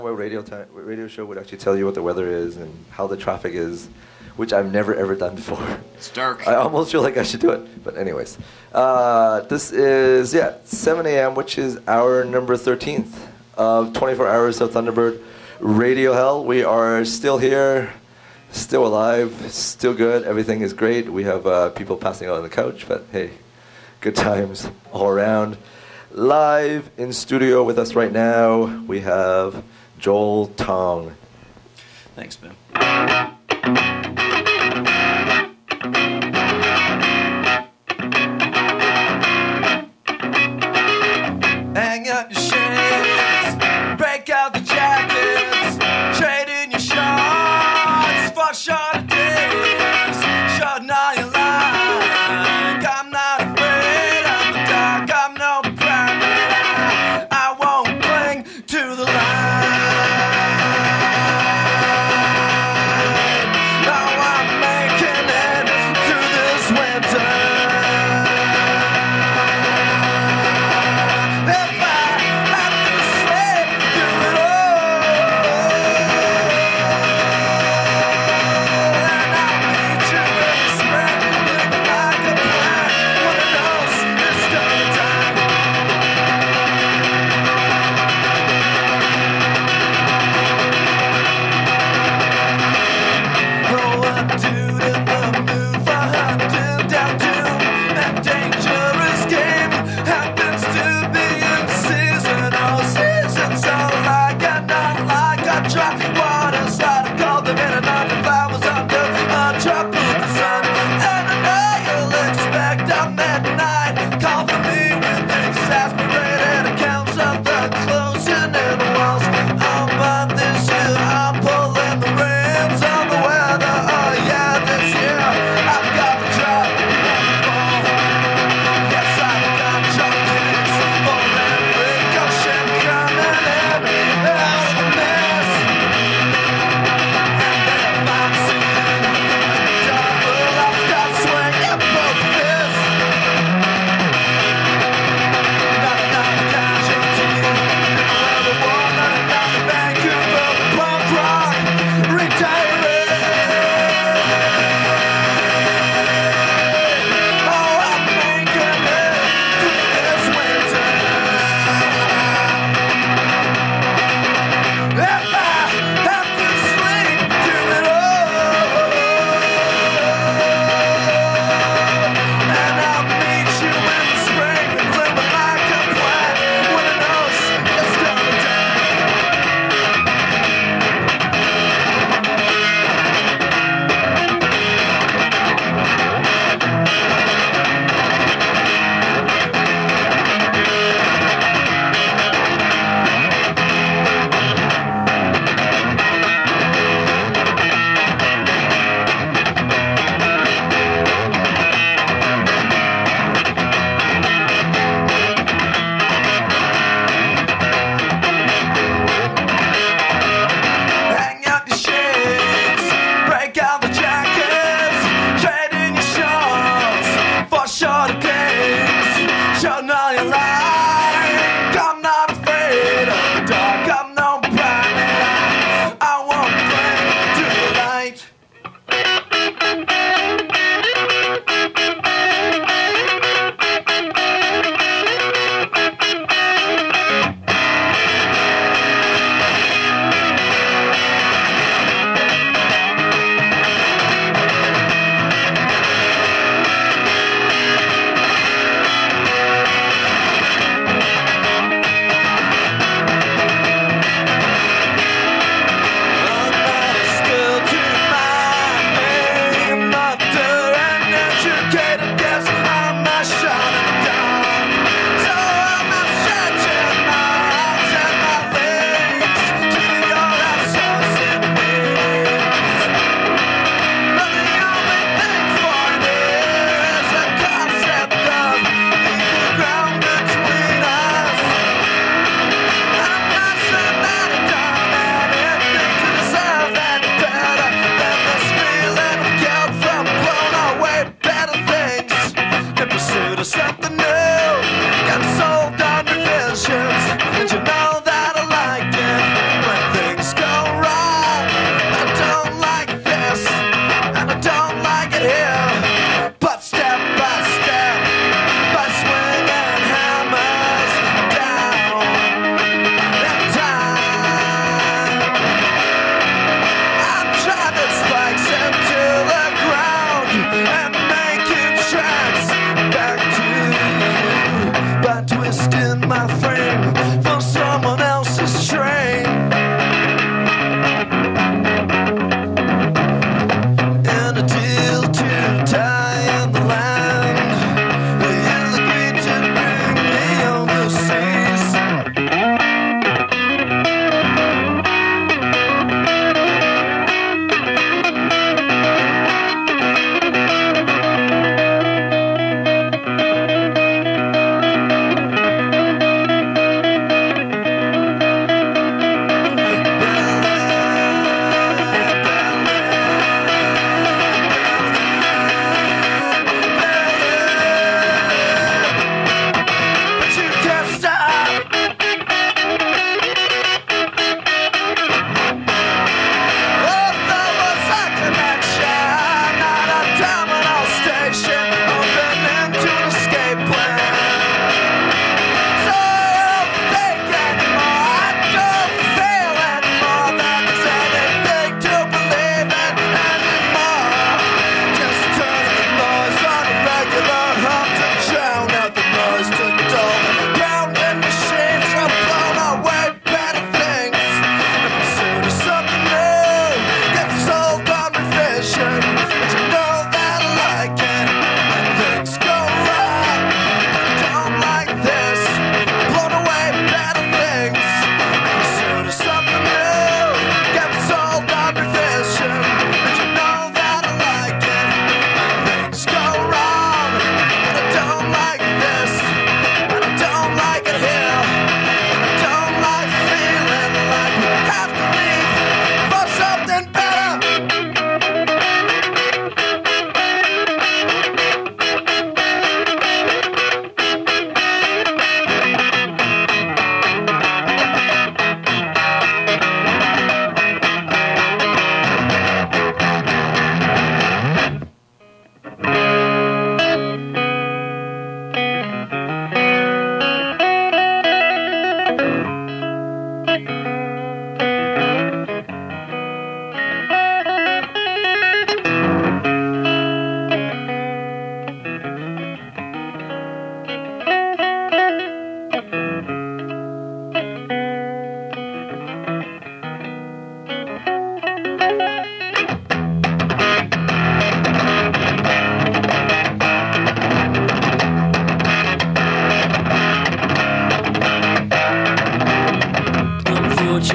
radio show would actually tell you what the weather is and how the traffic is, which I've never ever done before. It's dark. I almost feel like I should do it, but anyways, this is 7 a.m., which is hour number 13th of 24 hours of Thunderbird Radio Hell. We are still here, still alive, still good. Everything is great. We have people passing out on the couch, but hey, good times all around. Live in studio with us right now, we have Joel Tong. Thanks, Ben. Hang up your shades, break out the jackets, trade in your shorts for shorter days, shorten all your life. I'm not afraid of the dark, I'm no primate. I won't cling to the light.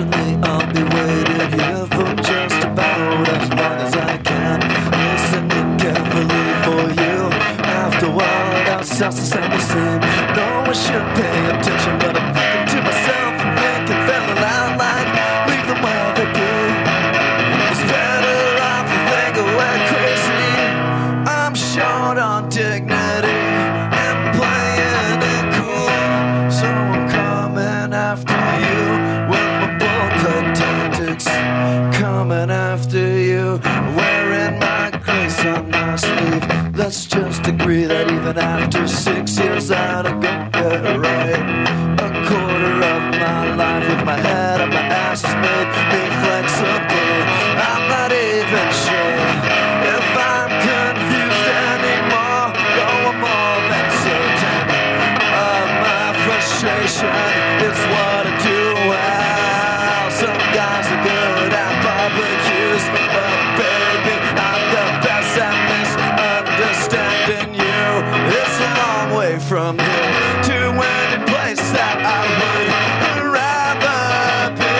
patiently I'll be waiting here for just about as long as I can. Listening carefully for you. After a while, it all sounds the same. No one should pay attention, but I'm thinking to myself and thinking very loud, like leave them where they be. It's better off to think we're crazy. I'm short on dignity and playing it cool, so I'm coming after you with my bullcut tactics. Coming after you, wearing my grace on my sleeve. Let's just agree that even after 6 years I don't go get it right. A quarter of my life with my head up my ass has made me flexible. I'm not even sure if I'm confused anymore. Though I'm more than certain of my frustration. It's what I do well. Some guys are good at barbecues, but baby, I'm the best at misunderstanding you. It's a long way from here to any place that I would rather be.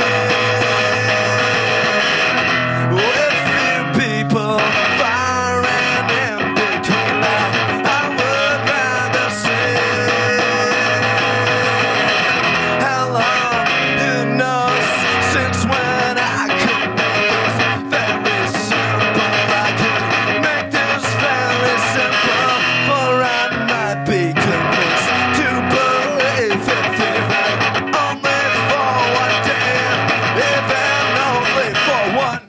With few people firing in between that I would rather see. How long, who knows, since when I could make this very simple. I could make this very simple, for I might be convinced to believe it even only for one day, even only for one.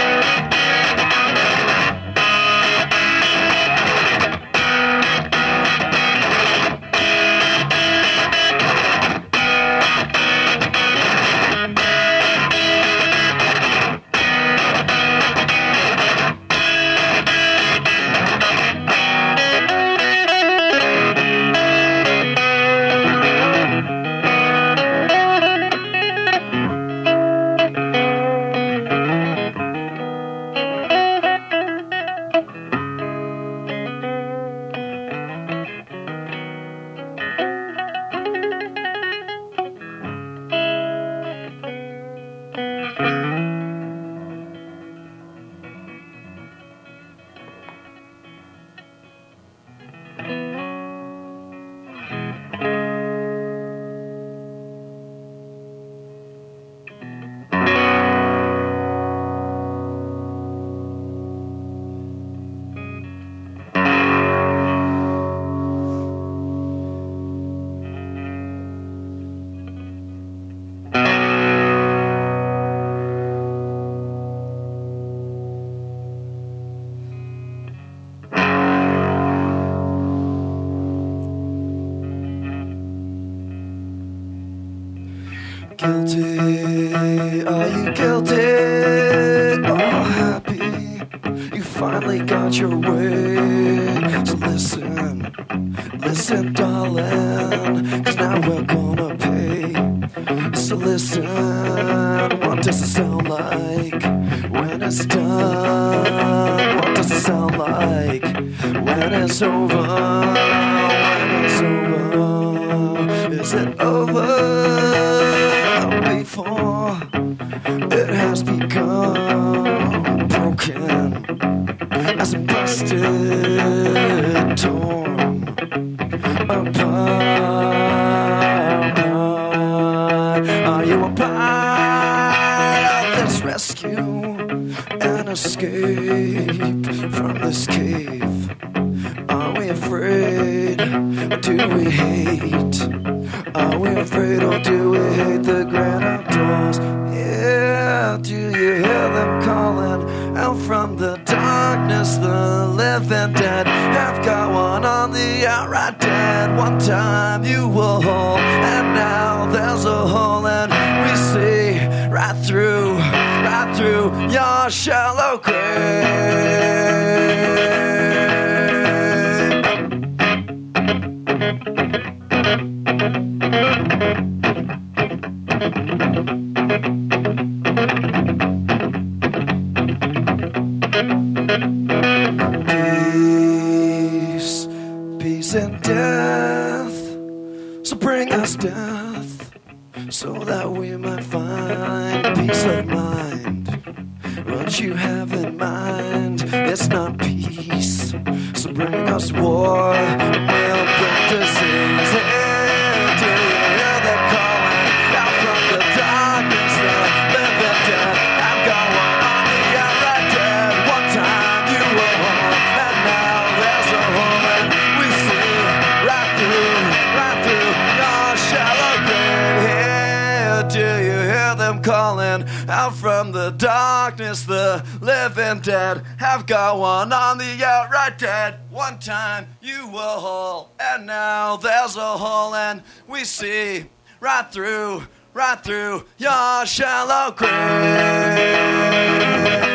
Guilty, are you guilty or happy? You finally got your way. So listen, listen, darling, 'cause now we're gonna pay. So listen, what does it sound like when it's done? What does it sound like when it's over? When it's over, is it over? Before it has become broken, as it busted, torn apart. Are you a part of this rescue and escape from this cave? Are we afraid or do we hate? Are we afraid or do we hate the grand outdoors? Yeah, do you hear them calling out from the darkness? The living dead have got one on the outright dead. One time you were whole, and now there's a hole, and we see right through your shallow grave. Peace and death, so bring us death, so that we might find what you have in mind. It's not peace, so bring us war, and we'll bring disease. Hey, do you hear them calling out from the darkness? The living dead have got one on the outright dead. One time you were home, and now there's a hole, and we see right through your shallow grave. Hey, do you hear them calling out from the darkness? The living dead have got one on the outright dead. One time you were whole, and now there's a hole, and we see right through your shallow grave.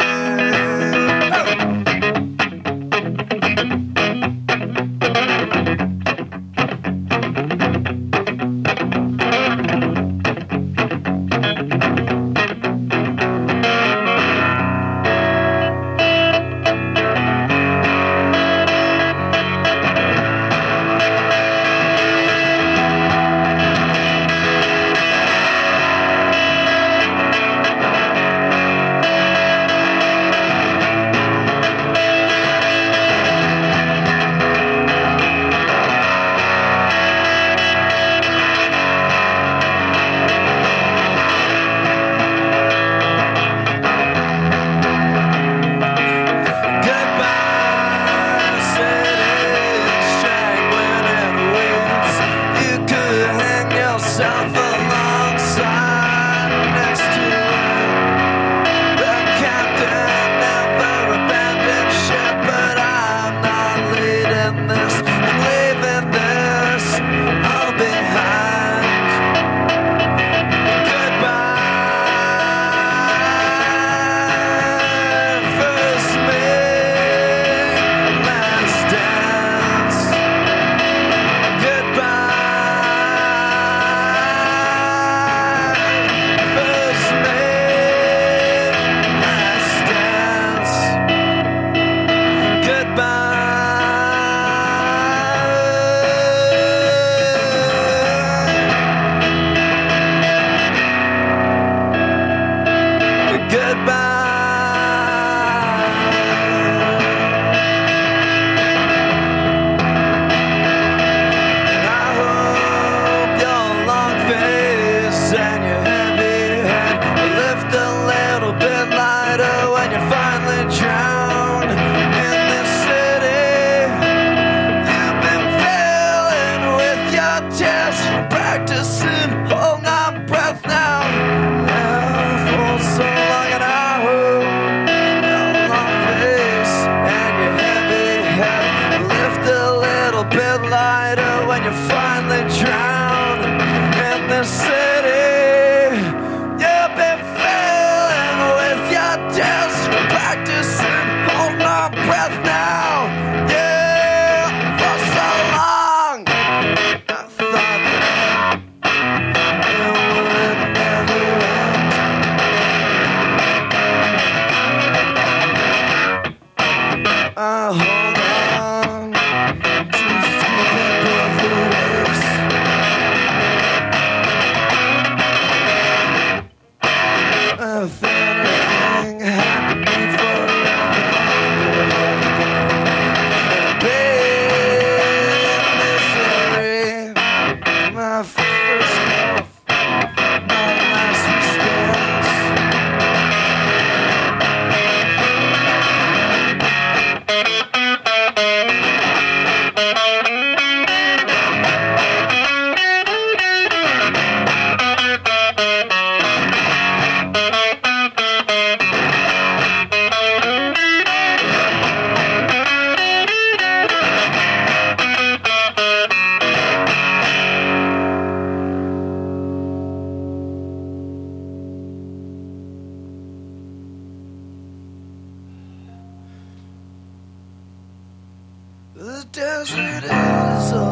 The desert is a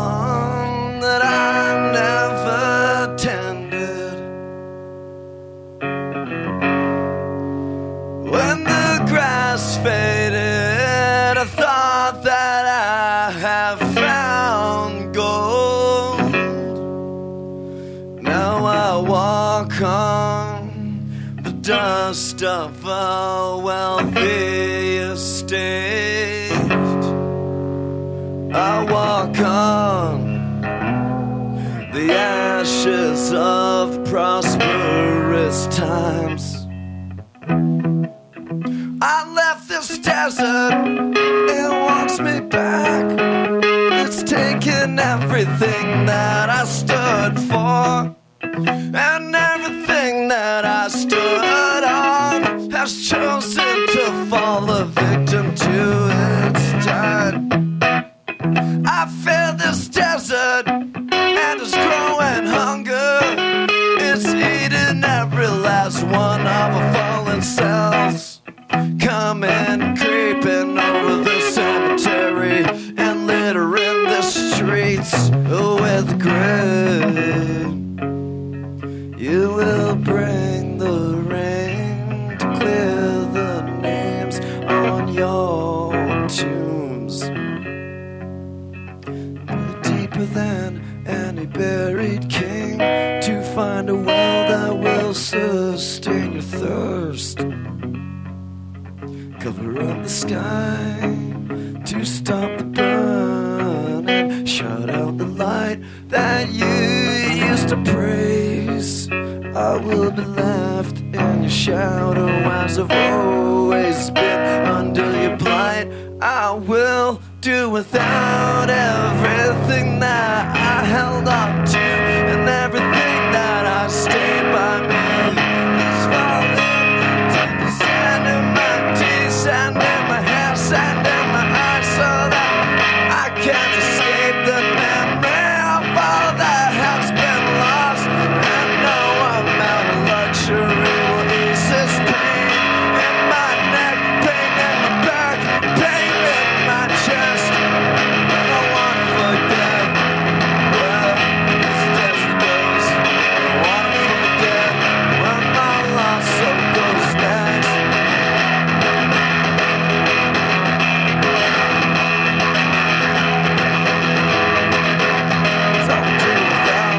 lawn that I've never tended. When the grass faded, I thought that I have found gold. Now I walk on the dust of a wealthy estate. I walk on the ashes of prosperous times. I left this desert, it wants me back. It's taken everything that I stood for, and everything that I stood on has chosen to fall a victim to its tide. I feel this desert and it's growing hunger. It's eating every last one of our fallen cells, coming, creeping over the cemetery and littering the streets with grit. You will bring the rain to clear the names on your tombs. Deeper than any buried king, to find a well that will sustain your thirst. Cover up the sky to stop the burning. Shut out the light that you used to praise. I will be left in your shadow as I've always been under your blight. I will do without everything that I held on to, and everything that I stayed by me is falling into the sand in my teeth, sand in my hair, sand in my eyes, so that I can't escape the memory of all that has been lost. And no amount of luxury will ease this pain in my neck, pain in my back, pain in my chest. I don't want to forget where this desert goes. I want to forget where my lost soul goes next. So I'll do without.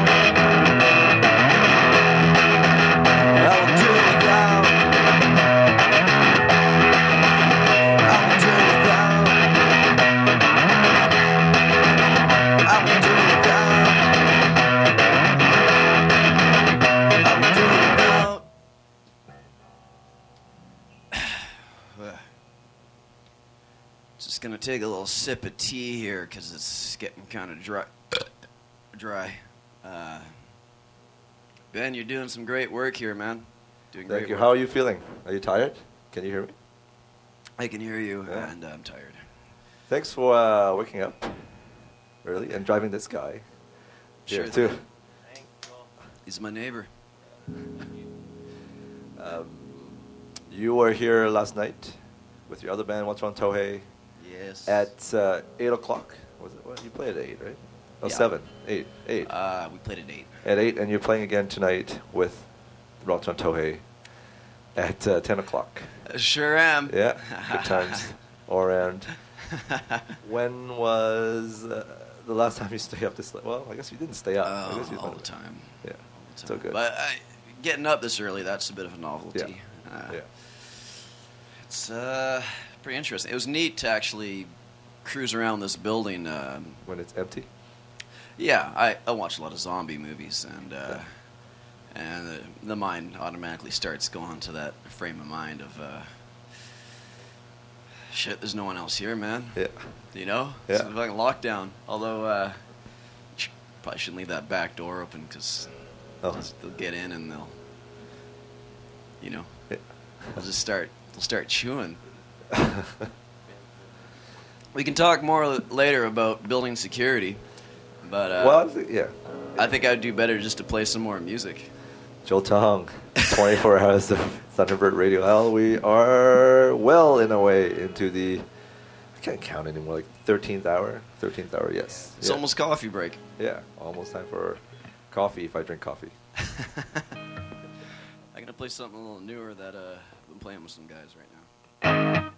I'll do without. I'll do without. I will do without. I will do without. Just gonna take a little sip of tea here because it's getting kind of dry. Ben, you're doing some great work here, man. Doing Thank great you. work. How are you feeling? Are you tired? Can you hear me? I can hear you, Yeah. and I'm tired. Thanks for waking up early and driving this guy here Sure too. thing. He's my neighbor. You were here last night with your other band, What's Wrong Tohei, Yes. at 8 o'clock. Was it? Well, you played at 8, right? Oh, Yeah. 7, 8. We played at 8. At 8, and you're playing again tonight with What's Wrong Tohei at 10 o'clock. Sure am. Yeah, good times all around. When was the last time you stayed up this late? Well, I guess you didn't stay up. I guess you All went- the time. Yeah, All the so time. good. But getting up this early, that's a bit of a novelty. Yeah. It's pretty interesting. It was neat to actually cruise around this building. When it's empty. Yeah, I watch a lot of zombie movies, and the mind automatically starts going to that frame of mind of shit. There's no one else here, man. Yeah. You know, Yeah. it's a fucking lockdown. Although probably shouldn't leave that back door open because Oh. they'll get in and they'll, you know, Yeah. they'll start chewing. We can talk more later about building security, but Well, yeah. I think I'd do better just to play some more music. Joe Tong, 24 hours of Thunderbird Radio Hell. We are well in a way into the, I can't count anymore, like 13th hour? 13th hour, yes. It's Yeah. almost coffee break. Yeah, almost time for coffee if I drink coffee. I'm gonna play something a little newer that I've been playing with some guys right now.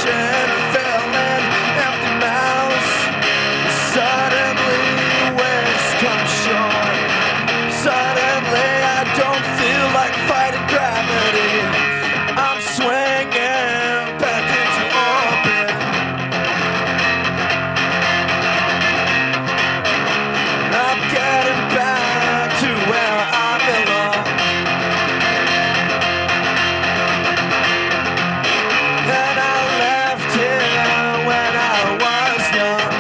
ocean filling empty mouths. Suddenly waves come short. Suddenly I don't feel like fighting gravity. I'm swinging back into orbit. I'm getting back to where I belong. And I left here when I was young.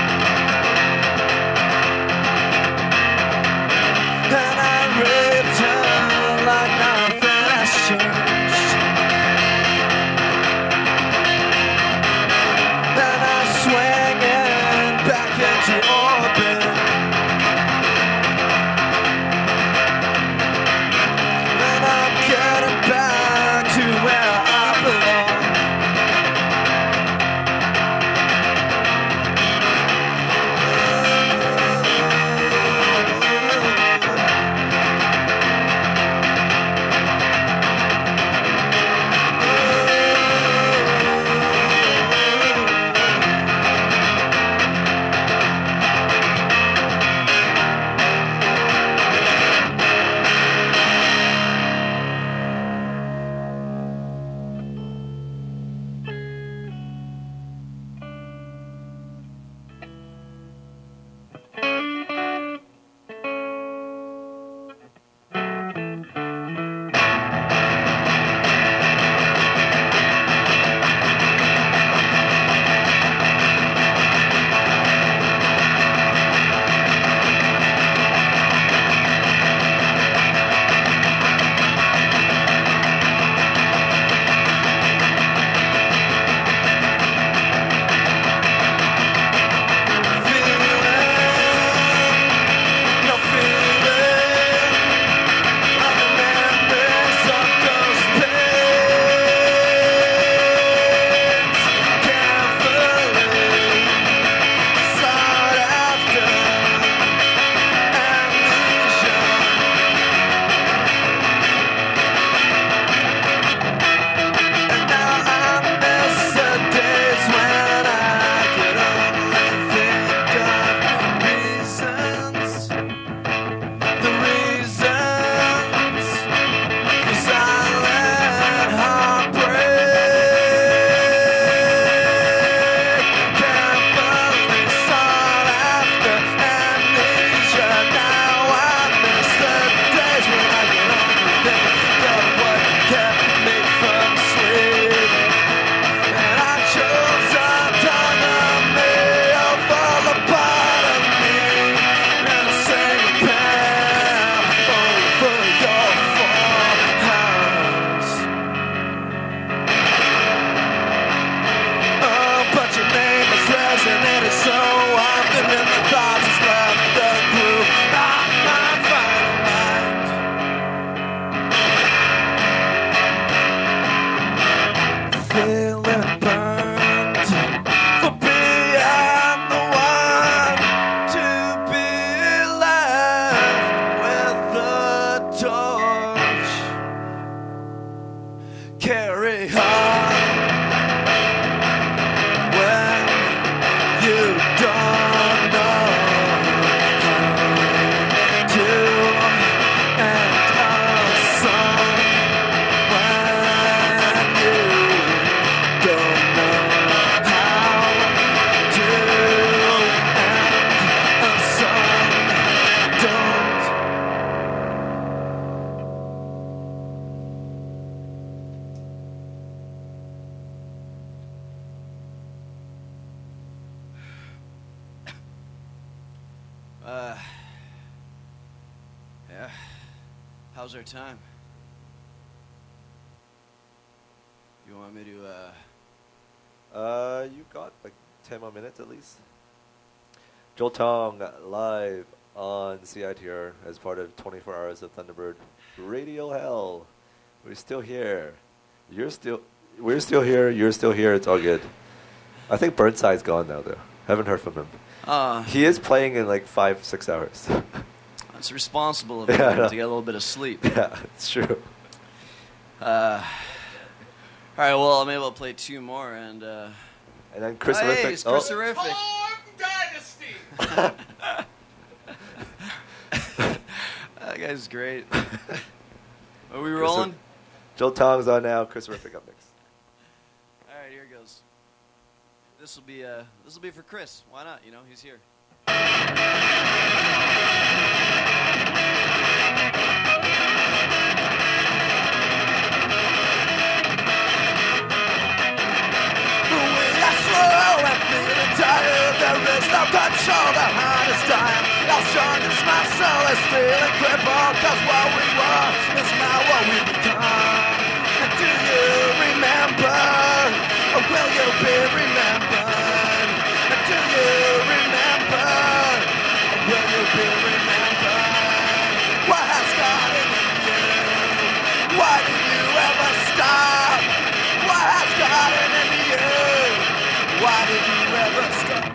And I returned like nothing has changed. And I'm swinging back into orbit. And I'm getting back to where I belong. Yeah. How's our time? You want me to, You got like 10 more minutes at least. Joel Tong live on CITR as part of 24 Hours of Thunderbird Radio Hell. We're still here. We're still here. You're still here. It's all good. I think Burnside's gone now though. Haven't heard from him. He is playing in like 5-6 hours. It's responsible of him to get a little bit of sleep. Yeah, it's true. All right, well, I'm able to play two more, and then Chris hey, Horrific. it's Chris Horrific. Dynasty. That guy's great. Are we rolling? Joe Tong's on now. Chris Horrific up next. All right, here it goes. This will be for Chris. Why not? You know, he's here. Tired, there is no control, the heart is dying. How strong is my soul is feeling crippled, cause what we were is now what we become. And do you remember, or will you be remembered? And do you remember, or will you be remembered? What has gotten in you? Why did you ever stop? What has gotten in you? Why did you ever stop?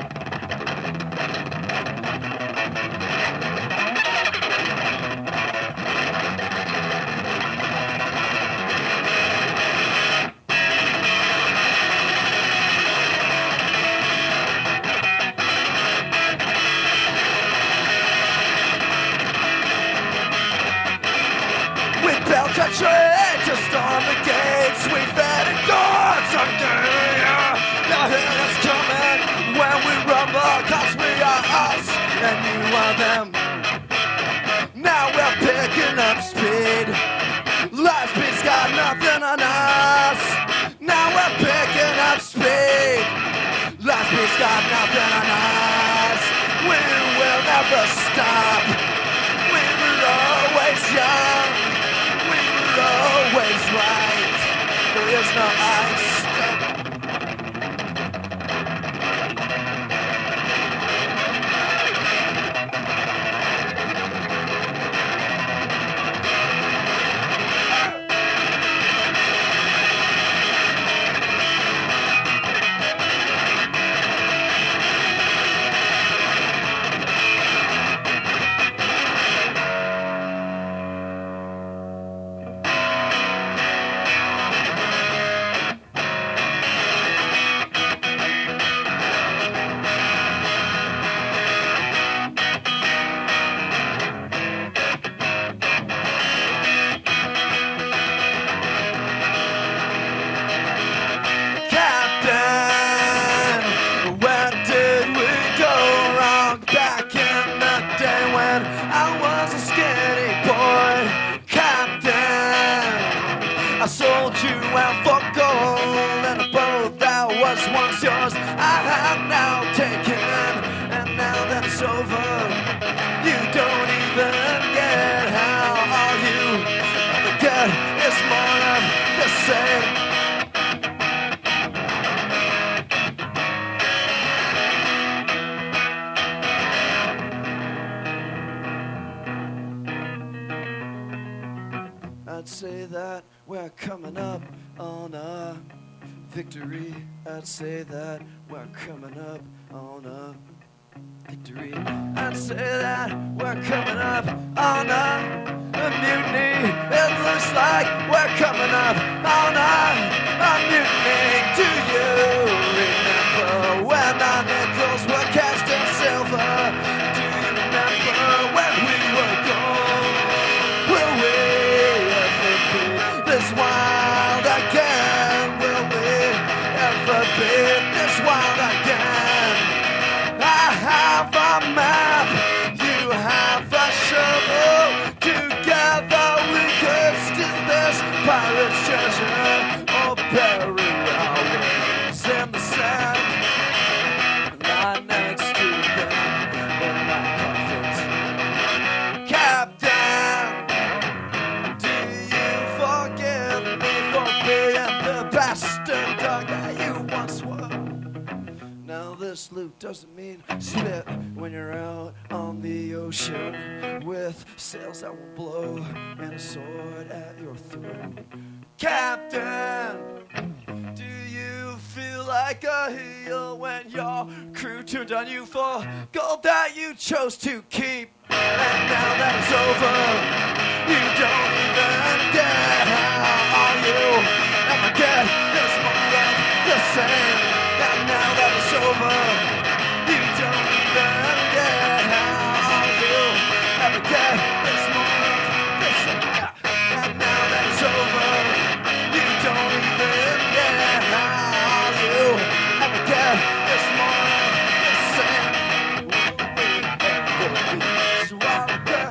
We built a tree to storm the gates. We fed it doors under the hill is coming when we rumble, cause we are us and you are them. Now we're picking up speed. Last beat's got nothing on us. Now we're picking up speed. Last beat's got nothing on us. We will never stop. We were always young. We were always right. There is no ice. Sold you out for gold, and a boat that was once yours I have now taken, and now that it's over, you don't even get how are you? The good is more of the same. I'd say that we're coming up on a victory. I'd say that we're coming up on a victory. I'd say that we're coming up on a mutiny. It looks like we're coming up on a mutiny. Do you remember when our nickels were cast in silver? Do you remember when we were gold? Will we this wild again? Will we ever be this wild again? I have a map, you have a shovel. Together we could steal this pirate's treasure, or bury our wings in the sand, lie next to them in my coffins. Captain, the bastard dog that you once were. Now this loot doesn't mean spit when you're out on the ocean with sails that won't blow and a sword at your throat. Captain, do you feel like a heel when your crew turned on you for gold that you chose to keep? And now that it's over, you don't even get how are you? never get this more of the same. And now that it's over, you don't even get how you never get this more of the same. And now that it's over, you don't even get how you never get this more of the same. So I'll get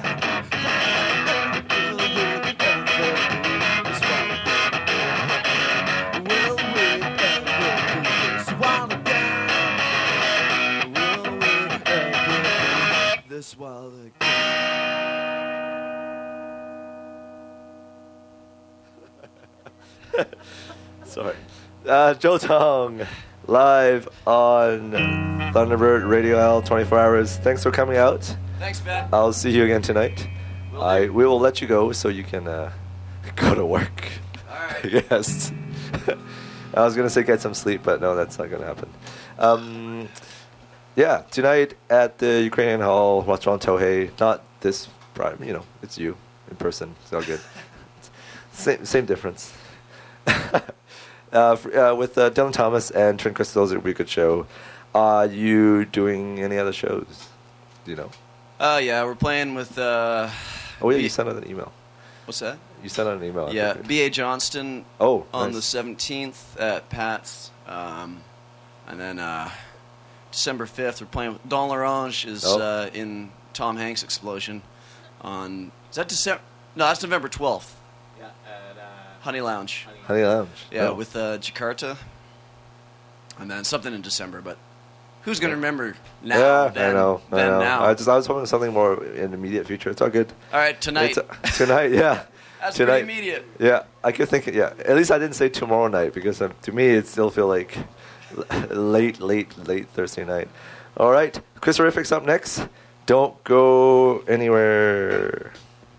this while again. Sorry. Joe Tong, live on Thunderbird Radio Hell 24 hours. Thanks for coming out. Thanks, Ben. I'll see you again tonight. We will let you go so you can go to work. All right. Yes. I was going to say get some sleep, but no, that's not going to happen. Yeah, tonight at the Ukrainian Hall, Restaurant Tohei. Not this, it's you in person. It's all good. Same difference. With Dylan Thomas and Trent Crystals, it would be a good show. Are you doing any other shows? Do you know? Yeah, we're playing with. Oh yeah, you sent out an email. What's that? You sent out an email. Yeah, B.A. Johnston. Oh, on nice. the 17th at Pat's, and then December 5th we're playing with Don L'Orange is in Tom Hanks' Explosion. On is that December? No, that's November 12th. Yeah, at Honey Lounge. Honey Lounge. Yeah, Oh. with Jakarta, and then something in December. But who's gonna remember now? Yeah, than, I know. Now. I was hoping something more in the immediate future. It's all good. All right, tonight. Tonight, yeah. That's tonight. pretty immediate. Yeah, I could think. Yeah, at least I didn't say tomorrow night because to me it still feel like late Thursday night. All right, Chris Horrific's up next. Don't go anywhere.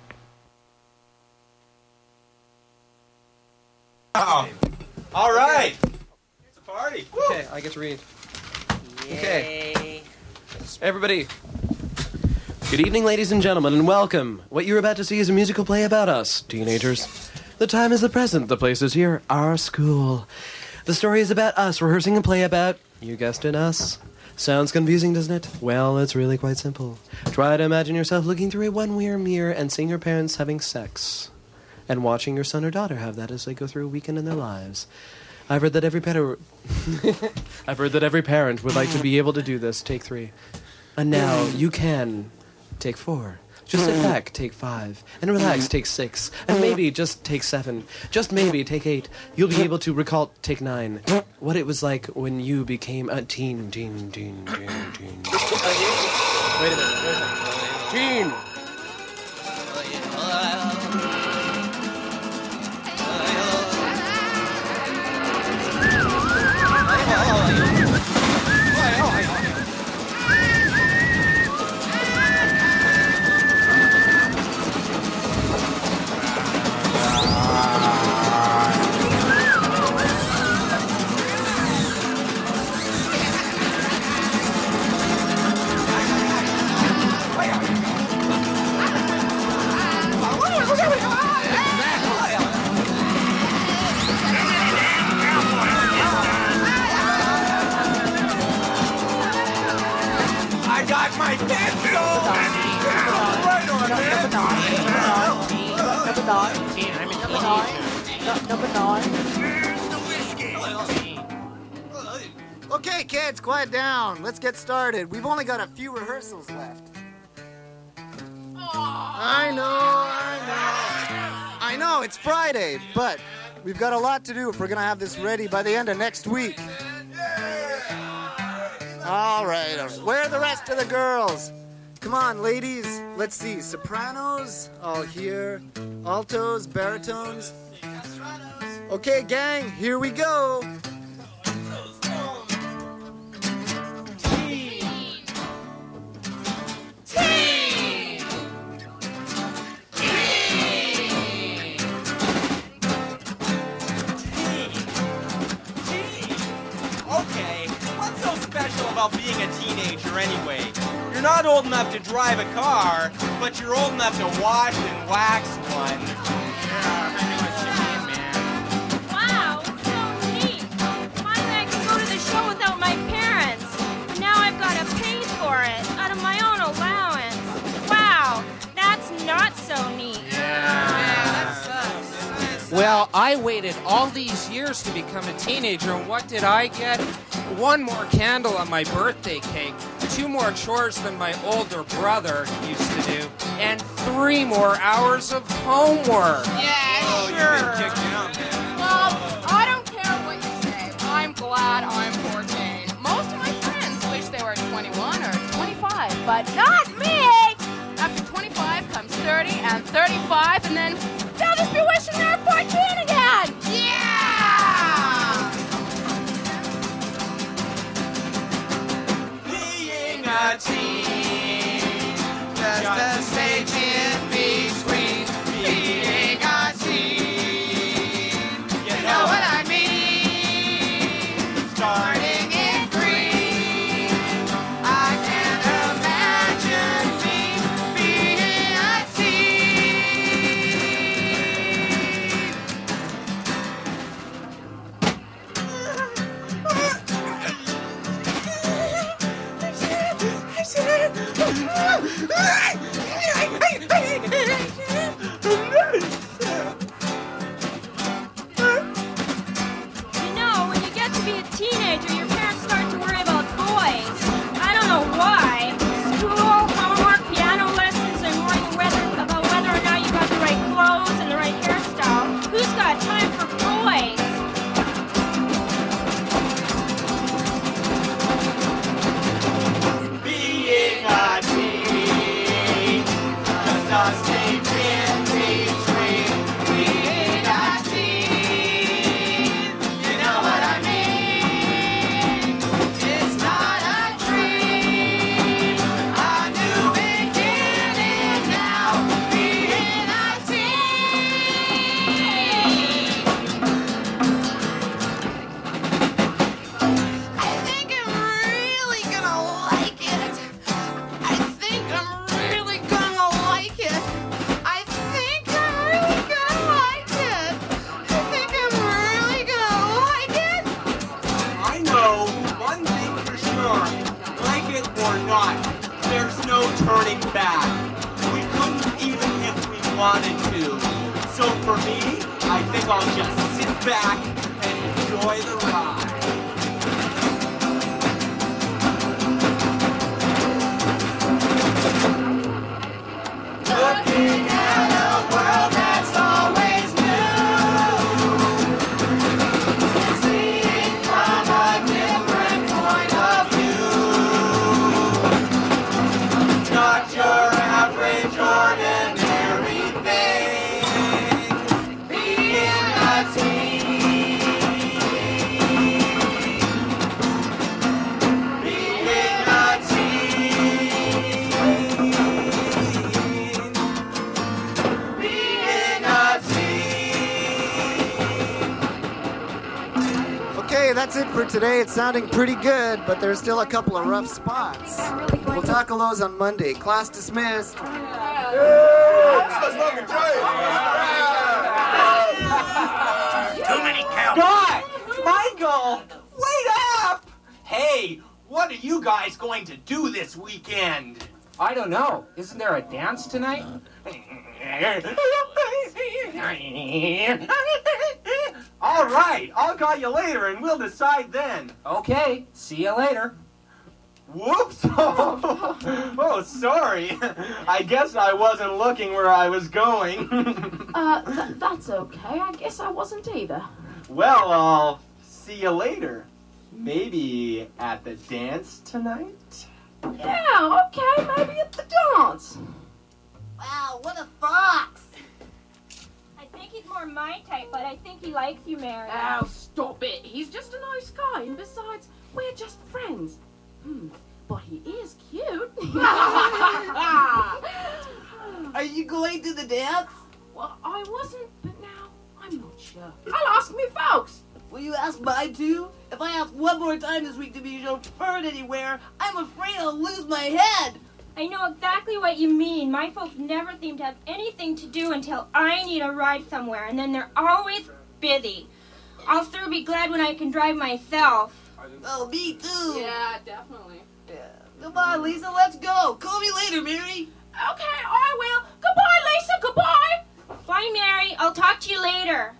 Oh. All right. It's a party. Okay, I get to read. Okay. Everybody. Good evening, ladies and gentlemen, and welcome. What you're about to see is a musical play about us, teenagers. The time is the present, the place is here, our school. The story is about us rehearsing a play about, you guessed it, us. Sounds confusing, doesn't it? Well, it's really quite simple. Try to imagine yourself looking through a one-way mirror and seeing your parents having sex. And watching your son or daughter have that as they go through a weekend in their lives. I've heard that every parent would like to be able to do this. Take 3. And now you can take 4. Just sit back, take 5. And relax, take 6. And maybe just take 7. Just maybe take 8. You'll be able to recall, take 9. What it was like when you became a teen. Wait a minute. Teen. Okay, kids, quiet down. Let's get started. We've only got a few rehearsals left. I know, it's Friday, but we've got a lot to do if we're gonna have this ready by the end of next week. All right. Where are the rest of the girls? Come on, ladies. Let's see. Sopranos, all here. Altos, baritones. Okay, gang, here we go. About being a teenager anyway. You're not old enough to drive a car, but you're old enough to wash and wax one. Yeah, I know what you mean, man. Wow, Well, I waited all these years to become a teenager, and what did I get? 1 more candle on my birthday cake, 2 more chores than my older brother used to do, and 3 more hours of homework. Yeah, sure. Well, I don't care what you say. I'm glad I'm 14. Most of my friends wish they were 21 or 25, but not me! After 25 comes 30 and 35, and then they'll just be wishing they were 14 again! Yeah! Being a teen, just a stage in between. Being a teen, you know what I mean? Starting in green, I can't imagine me being a You know, when you get to be a teenager, your parents start to worry about boys. I don't know why. School, homework, piano lessons, and worrying about whether or not you got the right clothes and the right hairstyle. Who's got time for boys? being a teen, just a stage in between. Being a teen, you know what I mean? It's not a dream, a new beginning now. Being a teen. I think I'm really gonna like it. I think I'm really gonna like it. I think I'm really gonna like it. I think I'm really gonna like it. I know one thing for sure. Like it or not, there's no turning back. We couldn't even if we wanted to. So for me, I think I'll just sit back and enjoy the ride. Looking at a world that's always new. Seeing from a different point of view. Not your average ordinary thing. Being a teen. Being a teen. Being a teen. Okay, that's it for today. It's sounding pretty good, but there's still a couple of rough spots. We'll tackle those on Monday. Class dismissed. Too many cows. God! Michael! Wait up! Hey, what are you guys going to do this weekend? I don't know. Isn't there a dance tonight? All right, I'll call you later and we'll decide then. Okay, see you later. Whoops! Oh, sorry. I guess I wasn't looking where I was going. That's okay. I guess I wasn't either. Well, I'll see you later. Maybe at the dance tonight? Yeah, okay, maybe at the dance. Wow, what a fox! I think he's more my type, but I think he likes you, Mary. Oh, stop it. He's just a nice guy, and besides, we're just friends. But he is cute. Are you going to the dance? Well, I wasn't, but now I'm not sure. I'll ask me folks. Will you ask mine too? If I ask one more time this week to be chauffeured anywhere, I'm afraid I'll lose my head. I know exactly what you mean. My folks never seem to have anything to do until I need a ride somewhere, and then they're always busy. I'll sure be glad when I can drive myself. Oh, me too. Yeah, definitely. Yeah. Come on, Lisa, let's go. Call me later, Mary. Okay, I will. Goodbye, Lisa. Goodbye. Bye, Mary. I'll talk to you later.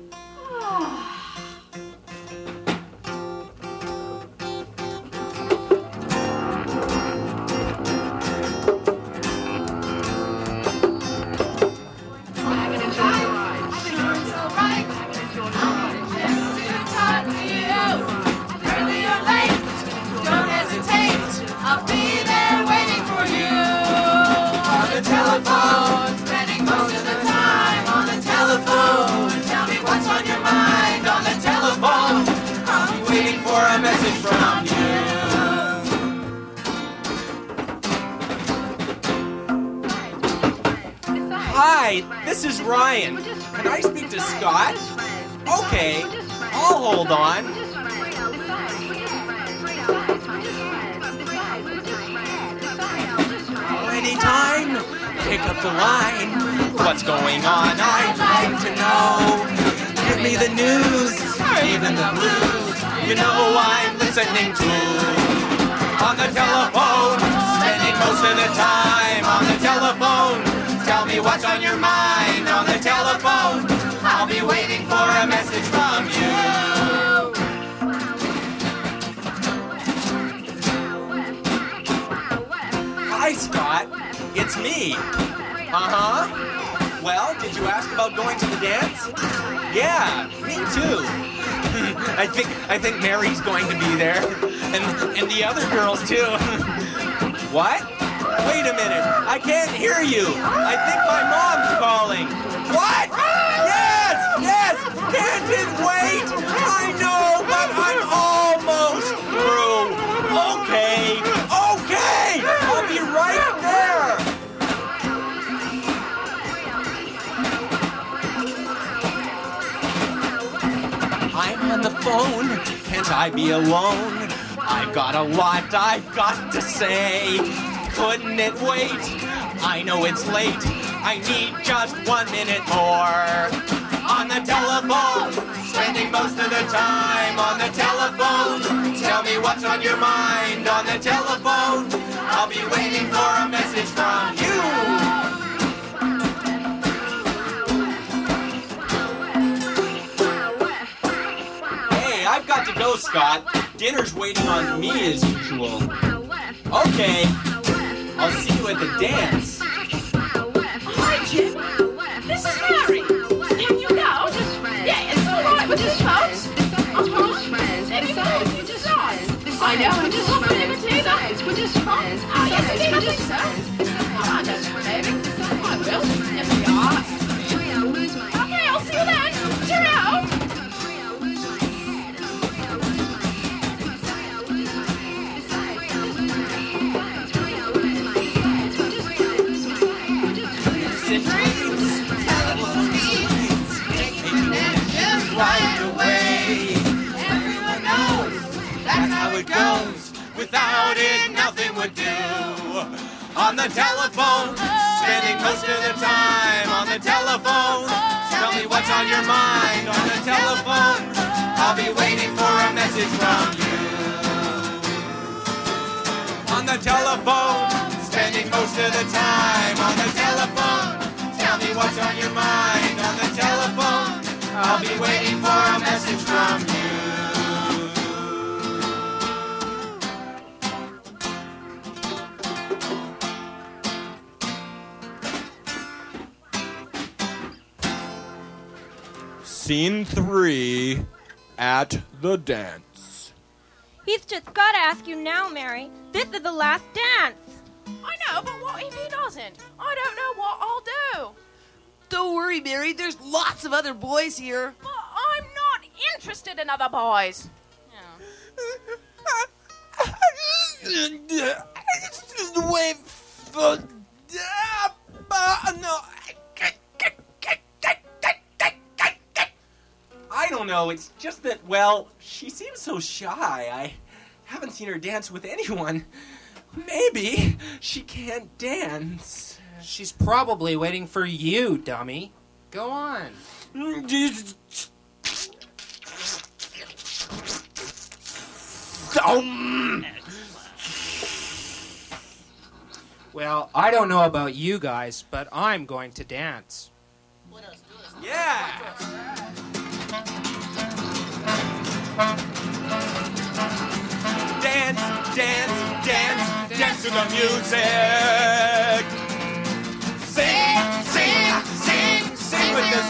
I'll be there waiting for you on the telephone, spending most of the time on the telephone. Tell me what's on your mind on the telephone. I'll be waiting for a message from you. Hi, this is Ryan. Can I speak to Scott? Okay, I'll hold on. Anytime, pick up the line. What's going on? I'd like to know. Give me the news, even the blues. You know I'm listening to. On the telephone, spending most of the time on the telephone. Tell me what's on your mind on the telephone. I'll be waiting for a message from you. Hi, Scott. It's me. Uh-huh. Well, did you ask about going to the dance? Yeah, me too. I think Mary's going to be there. And the other girls too. What? Wait a minute. I can't hear you. I think my mom's calling. What? Yes! Yes! Can't it wait? I know, but I'm almost through. Okay. Okay! I'll be right there. I'm on the phone. Can't I be alone? I've got a lot I've got to say. Couldn't it wait? I know it's late. I need just 1 minute more. On the telephone, spending most of the time on the telephone. Tell me what's on your mind on the telephone. I'll be waiting for a message from you. Hey, I've got to go, Scott. Dinner's waiting on me as usual. Okay. I'll see you at the dance. Hi, Jim. This is Mary. Can you go? Yeah, it's all right with this, folks. We're just friends. I know, we're just friends. We're just friends. Oh, yes, indeed, I think so. Come on, just maybe. I will. Yes, we are. Okay, I'll see you then. Cheerio. Right away. Everyone knows that's how it goes. Without it, nothing would do. On the telephone, spending most of the time on the telephone. Tell me what's on your mind on the telephone. I'll be waiting for a message from you. On the telephone, spending most of the time on the telephone. Tell me what's on your mind on the telephone. I'll be waiting for a message from you. Scene 3 at the dance. He's just got to ask you now, Mary. This is the last dance. I know, but what if he doesn't? I don't know what I'll do. Don't worry, Mary. There's lots of other boys here. But I'm not interested in other boys. Wait for... No. I don't know. It's just that, well, she seems so shy. I haven't seen her dance with anyone. Maybe she can't dance. She's probably waiting for you, dummy. Go on. Well, I don't know about you guys, but I'm going to dance. Yeah. Dance, dance, dance, dance to the music. Sing, sing, sing, sing with the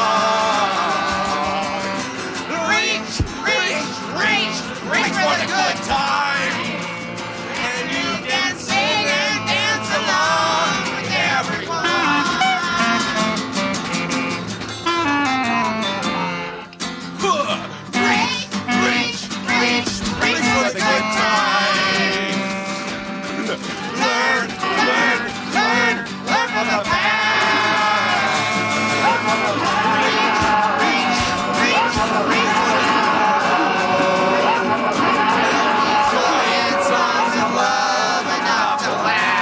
song. Reach, reach, reach, reach for the good time. And you can sing and dance along with everyone. Reach, reach, reach, reach for the good time. Learn, learn, learn, learn from the past. Learn from the past. Reach, reach, reach for the joy and songs of love enough to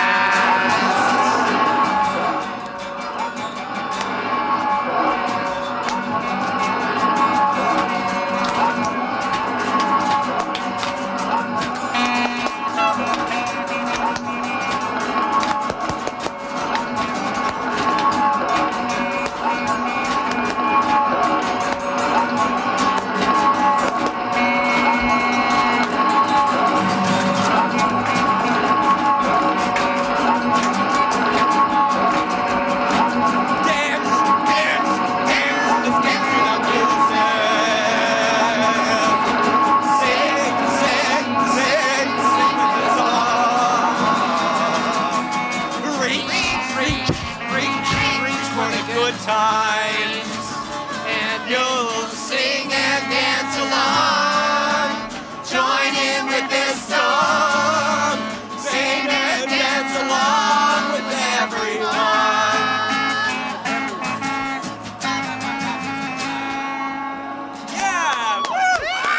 times, and you'll sing and dance along. Join in with this song. Sing and dance along with everyone. Yeah! Woo!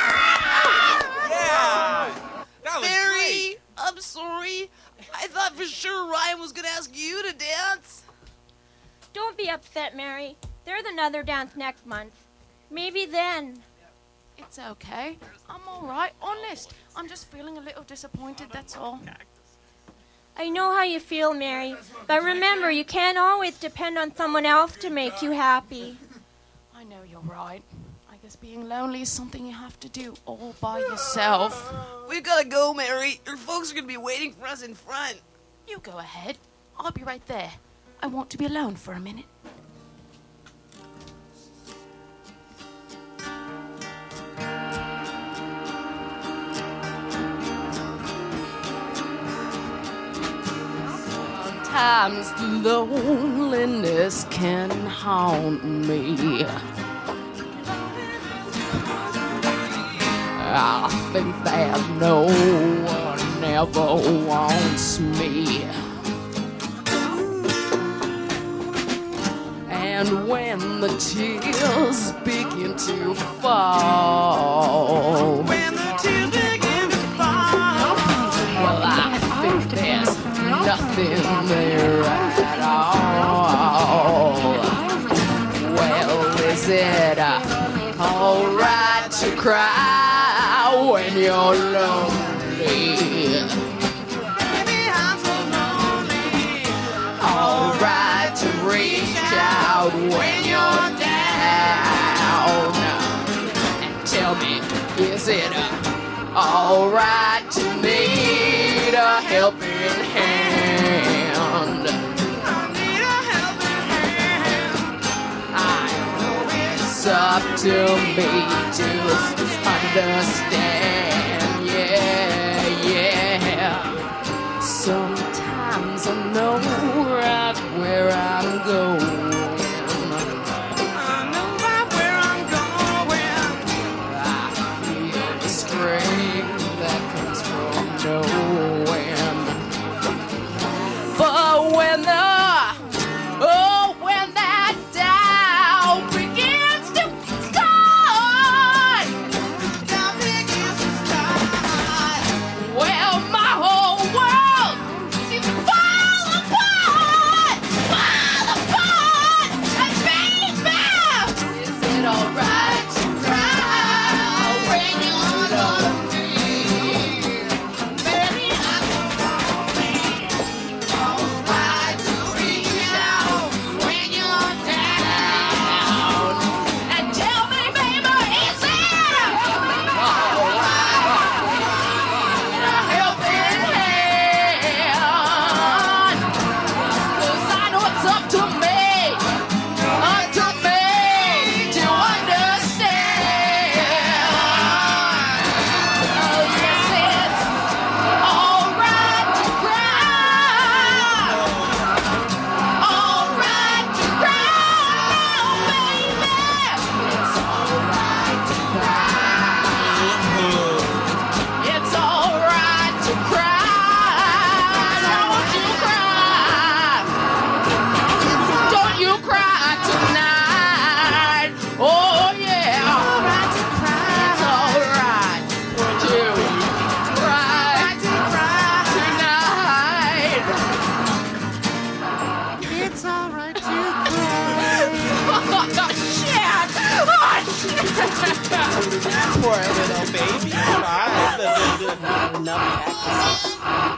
Yeah! That was Mary, great. I'm sorry. I thought for sure Ryan was gonna ask you to dance. Don't be upset, Mary. There's another dance next month. Maybe then. It's okay. I'm all right. Honest. I'm just feeling a little disappointed, that's all. I know how you feel, Mary. But remember, you can't always depend on someone else to make you happy. I know you're right. I guess being lonely is something you have to do all by yourself. We gotta go, Mary. Your folks are gonna be waiting for us in front. You go ahead. I'll be right there. I want to be alone for a minute. Sometimes loneliness can haunt me. I think that no one ever wants me. And when the tears begin to fall, well, I think there's nothing there at all. Well, is it alright to cry when you're lonely? Alright to reach out when you're down. And tell me, is it alright to need a helping hand? I know it's up to me to understand. Yeah, yeah. Sometimes I know right where I'm going. I know right where I'm going. I feel the strength that comes from knowing. But when that doubt begins to start, Not enough cactuses.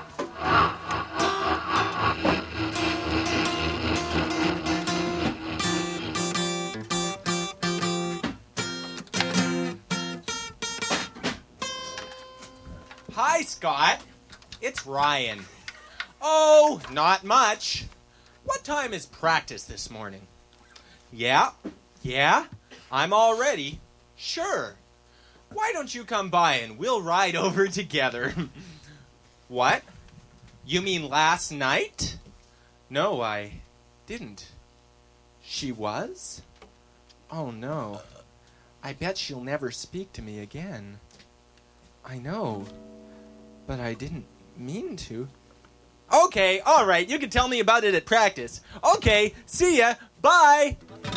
Hi, Scott. It's Ryan. Oh, not much. What time is practice this morning? Yeah, I'm all ready. Sure. Why don't you come by and we'll ride over together? What? You mean last night? No, I didn't. She was? Oh, no. I bet she'll never speak to me again. I know, but I didn't mean to. Okay, all right, you can tell me about it at practice. Okay, see ya. Bye.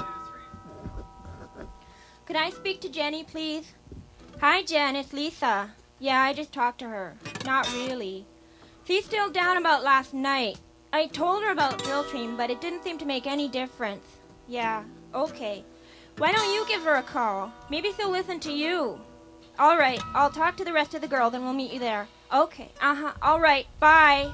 Could I speak to Jenny, please? Hi, Jen, it's Lisa. Yeah, I just talked to her. Not really. She's still down about last night. I told her about drill team, but it didn't seem to make any difference. Yeah, okay. Why don't you give her a call? Maybe she'll listen to you. All right, I'll talk to the rest of the girls and we'll meet you there. Okay, all right, bye.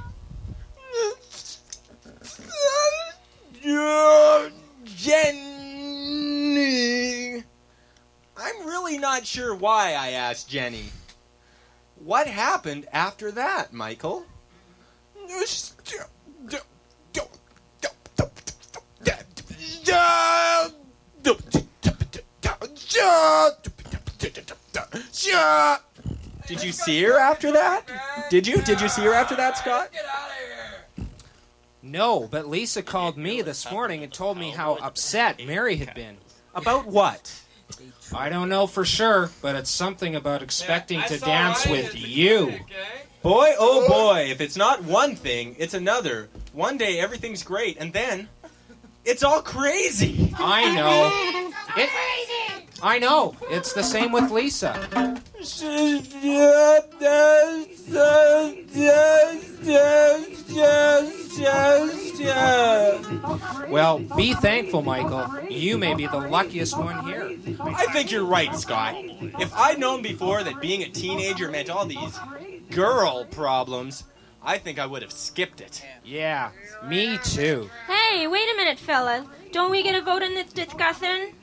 Jenny! I'm really not sure why I asked Jenny. What happened after that, Michael? Did you see her after that? Did you see her after that, Scott? No, but Lisa called me this morning and told me how upset Mary had been. About what? I don't know for sure, but it's something about expecting to dance with you. Boy, oh boy, if it's not one thing, it's another. One day everything's great, and then it's all crazy. I know. I know. It's the same with Lisa. Well, be thankful, Michael. You may be the luckiest one here. I think you're right, Scott. If I'd known before that being a teenager meant all these girl problems, I think I would have skipped it. Yeah, me too. Hey, wait a minute, fellas. Don't we get a vote in this discussion?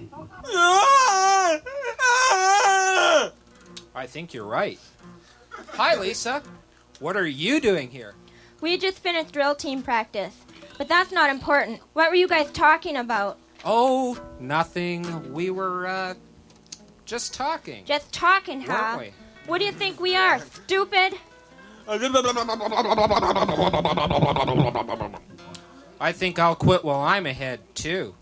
I think you're right. Hi, Lisa. What are you doing here? We just finished drill team practice. But that's not important. What were you guys talking about? Oh, nothing. We were, just talking. Just talking, huh? Weren't we? What do you think we are, stupid? I think I'll quit while I'm ahead, too.